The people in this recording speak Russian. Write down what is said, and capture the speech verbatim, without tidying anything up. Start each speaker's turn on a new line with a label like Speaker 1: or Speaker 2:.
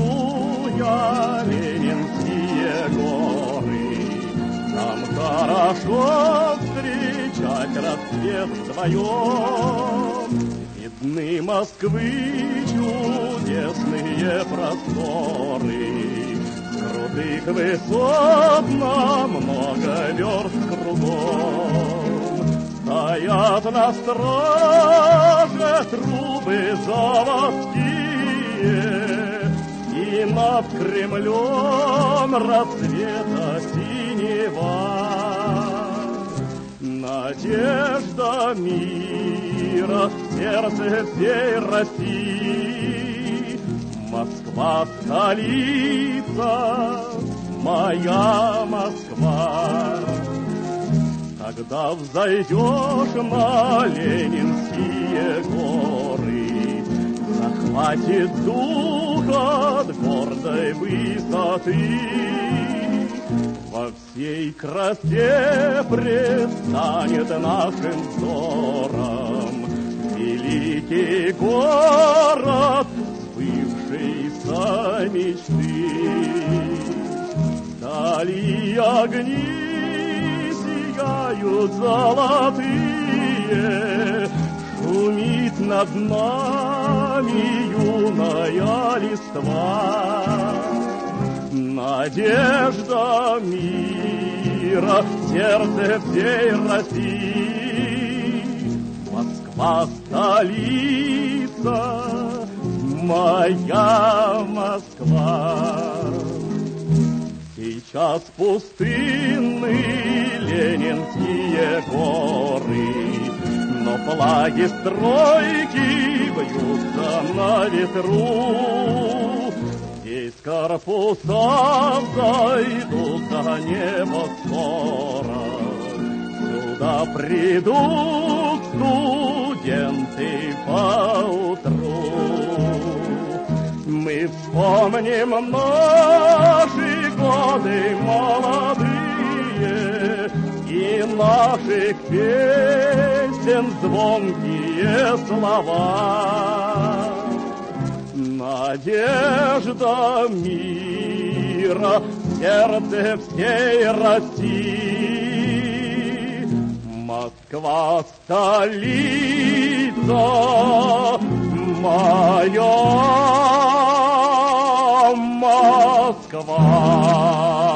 Speaker 1: целуя ленинские горы. Нам хорошо встречать рассвет вдвоем. Видны Москвы чудесные просторы, крутых высот на много верст кругом. Стоят на страже трубы заводские, и над Кремлем рассвета синева. Надежда мира в сердце всей России. Москва — столица, моя Москва. Когда взойдешь на Ленинские горы, захватит дух от гордой высоты. Во всей красе предстанет нашим взором великий город сбывшейся мечты. Вдали огни сияют золотые, шумит над нами юная листва. Надежда мира в сердце всей России. Москва — столица, моя Москва. Сейчас пустынны ленинские горы, но флаги стройки бьются на ветру. Здесь корпуса взойдут до неба скоро. Сюда придут студенты поутру. Мы вспомним наши годы молодые и наших песен звонкие слова. Надежда мира в сердце всей России. Москва — столица, моя Москва.